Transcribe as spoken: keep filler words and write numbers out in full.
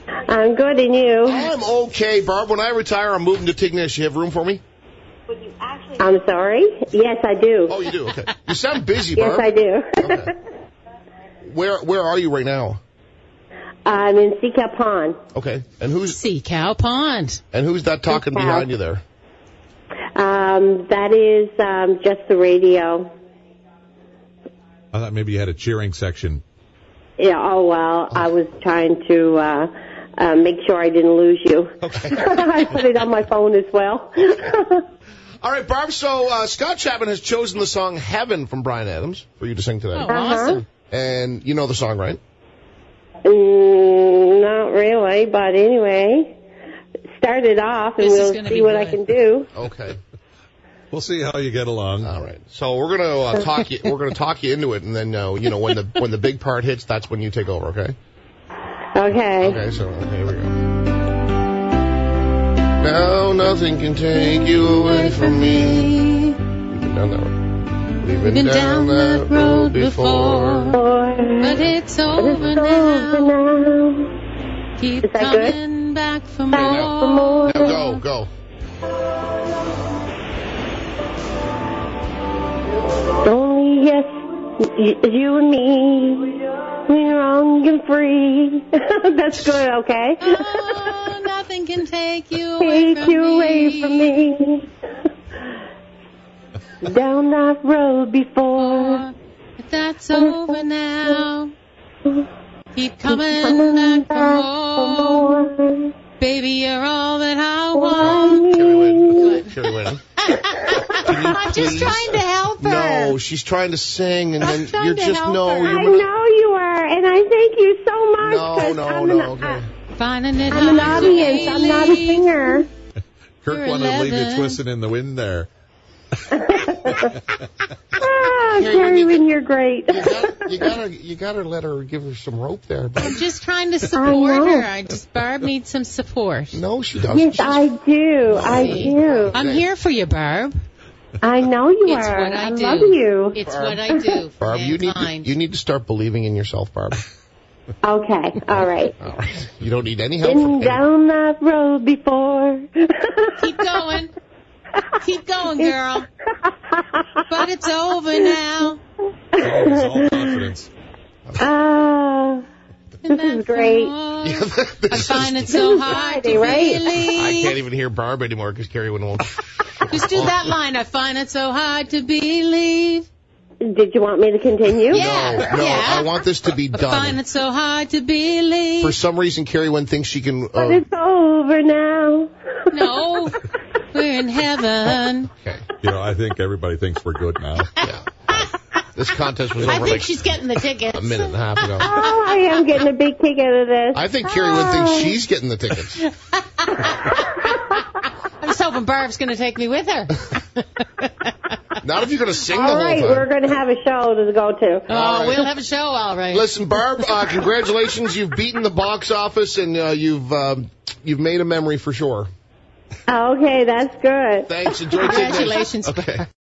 I'm good, and you? I'm okay, Barb. When I retire, I'm moving to Tignish. You have room for me? I'm sorry? Yes, I do. Oh, you do? Okay. You sound busy, Yes, Barb. I do. Okay. Where Where are you right now? I'm in Sea Cow Pond. Okay. And who's Sea Cow Pond. And who's that talking Sea Cow. behind you there? Um, that is um, just the radio. I thought maybe you had a cheering section. Yeah, oh, well, I was trying to uh, uh, make sure I didn't lose you. Okay. I put it on my phone as well. All right, Barb, so uh, Scott Chapman has chosen the song Heaven from Bryan Adams for you to sing today. Oh, awesome. And you know the song, right? Mm, not really, but anyway, start it off and This is we'll gonna see be what good. I can do. Okay. We'll see how you get along. All right. So we're gonna uh, talk you. We're gonna talk you into it, and then uh, you know when the when the big part hits, that's when you take over. Okay. Okay. Okay. So okay, here we go. Now nothing can take you away from me. We've been down that road. We've been, Been down, that road before. But it's over It's over now. now. Keep Is that good? coming back for Okay, now, more. now go, go. Only yes, y- you and me, we're young and free. That's good, okay? Oh, nothing can take you away Take from you me. away from me. Down that road before. But that's over now. Keep coming, Coming back for more. more. Baby, you're all that I want. Carrie Whitten. Carrie Whitten. I'm just please? trying to help her. No, she's trying to sing, and I'm then trying you're to just help no. her. You're I know you are, and I thank you so much. No, 'cause no, I'm no. An, Okay. Finding it I'm an hard to audience. I'm not a believe. singer. Kirk You're wanted to leave you eleven. twisting in the wind there. Ah, Carrie, Carrie, you- when you're great. You got, you gotta, you gotta let her give her some rope there. But I'm just trying to I support know. her. I just Barb needs some support. no, she doesn't. Yes, She's- I do. I do. I'm here for you, Barb. I know you It's are. what I do. love you. It's Barb. what I do. For Barb, you need to, mankind. you need to start believing in yourself, Barb. Okay. All right. All right. You don't need any help Been from anyone. down that road before. Keep going. Keep going, girl. But it's over now. It's all confidence. Ah, this is great. Yeah, I this find is- it so hard to Friday, right? believe. I can't even hear Barb anymore because Carrie won't. Just do that line. I find it so hard to believe. Did you want me to continue? Yeah. No, no, yeah. I want this to be I find done. it so hard to believe. For some reason, Carrie Wynn thinks she can. But Uh, it's over now. No, we're in heaven. okay. You know, I think everybody thinks we're good now. Yeah. This contest was I over think like she's getting the tickets. a minute and a half ago. Oh, I am getting a big kick out of this. I think Carrie Wynn thinks she's getting the tickets. I'm just hoping Barb's going to take me with her. Not if you're going to sing the All whole right, time. we're going to have a show to go to. Oh, right. we'll have a show, all right. Listen, Barb, uh, congratulations. You've beaten the box office, and uh, you've uh, you've made a memory for sure. Okay, that's good. Thanks. Enjoy Tignish. Congratulations. Okay.